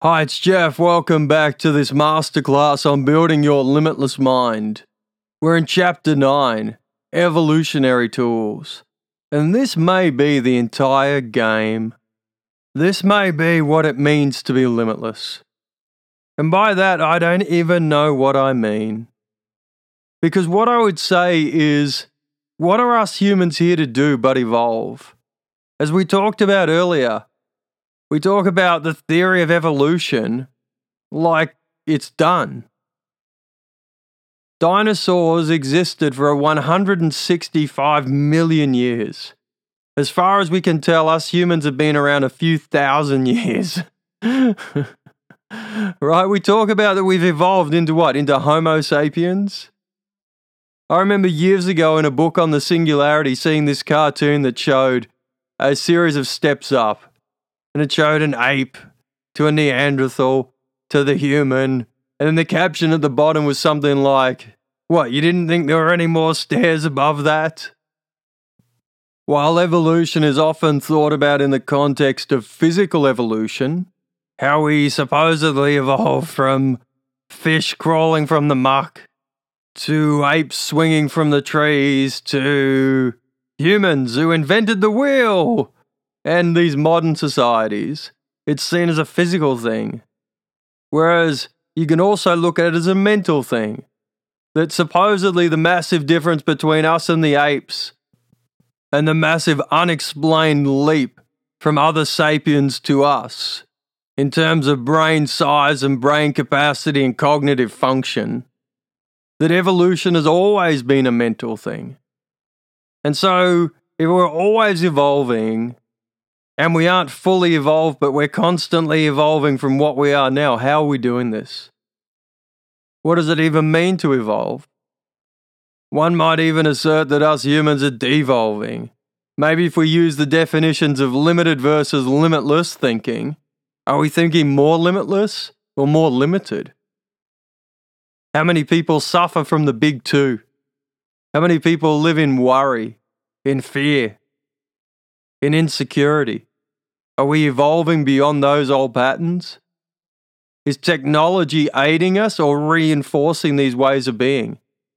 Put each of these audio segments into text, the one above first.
Hi, it's Jeff. Welcome back to this masterclass on building your limitless mind. We're in Chapter 9, Evolutionary Tools. And this may be the entire game. This may be what it means to be limitless. And by that, I don't even know what I mean. Because what I would say is, what are us humans here to do but evolve? As we talked about earlier, we talk about the theory of evolution like it's done. Dinosaurs existed for 165 million years. As far as we can tell, us humans have been around a few thousand years. Right? We talk about that we've evolved into what? Into Homo sapiens? I remember years ago in a book on the singularity seeing this cartoon that showed a series of steps up. And it showed an ape to a Neanderthal to the human. And then the caption at the bottom was something like, "What, you didn't think there were any more stairs above that?" While evolution is often thought about in the context of physical evolution, how we supposedly evolved from fish crawling from the muck to apes swinging from the trees to humans who invented the wheel, and these modern societies, it's seen as a physical thing. Whereas you can also look at it as a mental thing. That supposedly the massive difference between us and the apes and the massive unexplained leap from other sapiens to us in terms of brain size and brain capacity and cognitive function, that evolution has always been a mental thing. And so if we're always evolving, and we aren't fully evolved, but we're constantly evolving from what we are now, how are we doing this? What does it even mean to evolve? One might even assert that us humans are devolving. Maybe if we use the definitions of limited versus limitless thinking, are we thinking more limitless or more limited? How many people suffer from the big two? How many people live in worry, in fear, in insecurity? Are we evolving beyond those old patterns? Is technology aiding us or reinforcing these ways of being?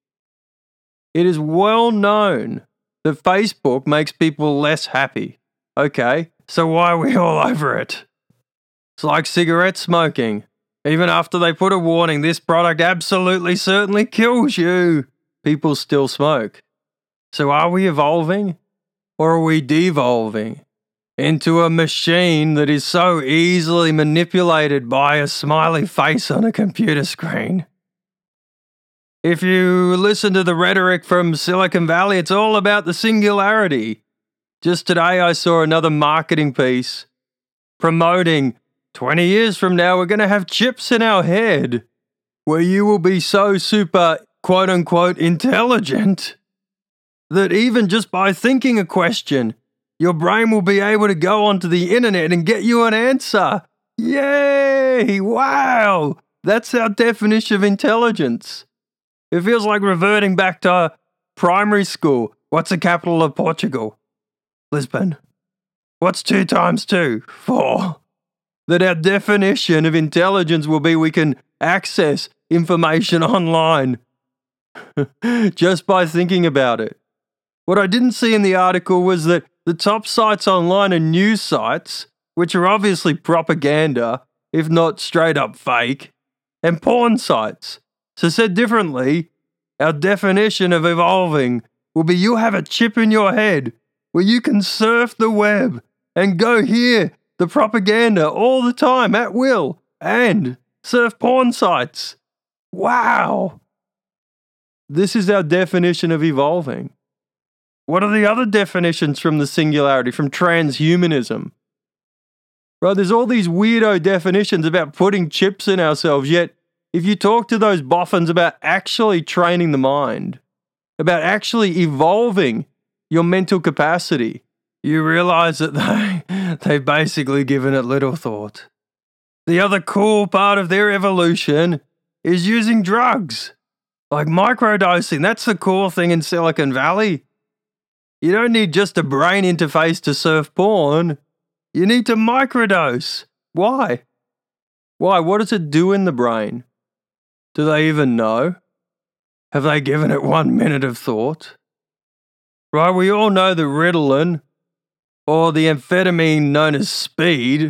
It is well known that Facebook makes people less happy. Okay, so why are we all over it? It's like cigarette smoking. Even after they put a warning, this product absolutely certainly kills you, people still smoke. So are we evolving? Or are we devolving into a machine that is so easily manipulated by a smiley face on a computer screen? If you listen to the rhetoric from Silicon Valley, it's all about the singularity. Just today I saw another marketing piece promoting 20 years from now we're going to have chips in our head where you will be so super quote-unquote intelligent that even just by thinking a question, your brain will be able to go onto the internet and get you an answer. Yay! Wow! That's our definition of intelligence. It feels like reverting back to primary school. What's the capital of Portugal? Lisbon. What's 2 times 2? 4. That our definition of intelligence will be we can access information online just by thinking about it. What I didn't see in the article was that the top sites online are news sites, which are obviously propaganda, if not straight up fake, and porn sites. So said differently, our definition of evolving will be you have a chip in your head where you can surf the web and go hear the propaganda all the time at will and surf porn sites. Wow! This is our definition of evolving. What are the other definitions from the singularity, from transhumanism? Right, there's all these weirdo definitions about putting chips in ourselves, yet if you talk to those boffins about actually training the mind, about actually evolving your mental capacity, you realize that they've basically given it little thought. The other cool part of their evolution is using drugs, like microdosing. That's the cool thing in Silicon Valley. You don't need just a brain interface to surf porn. You need to microdose. Why? Why? What does it do in the brain? Do they even know? Have they given it 1 minute of thought? Right, we all know that Ritalin, or the amphetamine known as speed,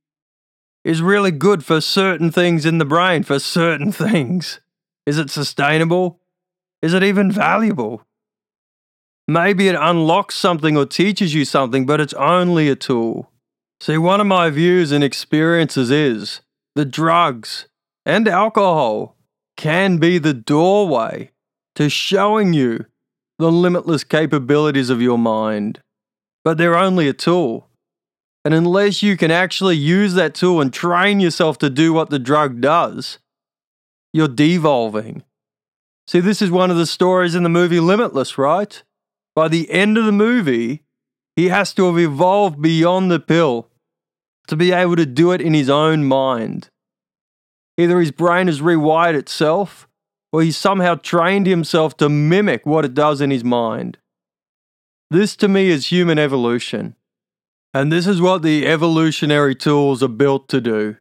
is really good for certain things in the brain, for certain things. Is it sustainable? Is it even valuable? Maybe it unlocks something or teaches you something, but it's only a tool. See, one of my views and experiences is that drugs and alcohol can be the doorway to showing you the limitless capabilities of your mind. But they're only a tool. And unless you can actually use that tool and train yourself to do what the drug does, you're devolving. See, this is one of the stories in the movie Limitless, right? By the end of the movie, he has to have evolved beyond the pill to be able to do it in his own mind. Either his brain has rewired itself, or he's somehow trained himself to mimic what it does in his mind. This to me is human evolution. And this is what the evolutionary tools are built to do.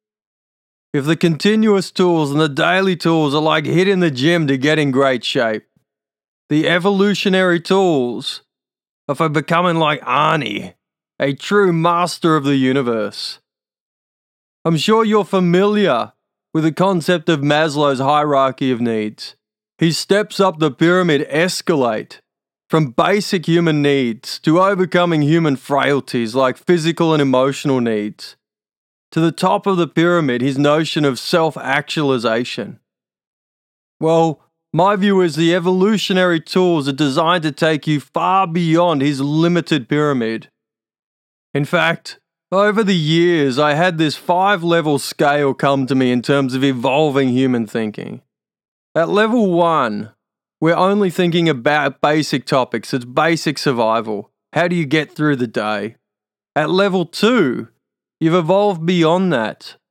If the continuous tools and the daily tools are like hitting the gym to get in great shape, the evolutionary tools are for becoming like Arnie, a true master of the universe. I'm sure you're familiar with the concept of Maslow's hierarchy of needs. His steps up the pyramid escalate from basic human needs to overcoming human frailties like physical and emotional needs. To the top of the pyramid, his notion of self-actualization. Well, my view is the evolutionary tools are designed to take you far beyond his limited pyramid. In fact, over the years, I had this 5-level scale come to me in terms of evolving human thinking. At level 1, we're only thinking about basic topics. It's basic survival. How do you get through the day? At level 2, you've evolved beyond that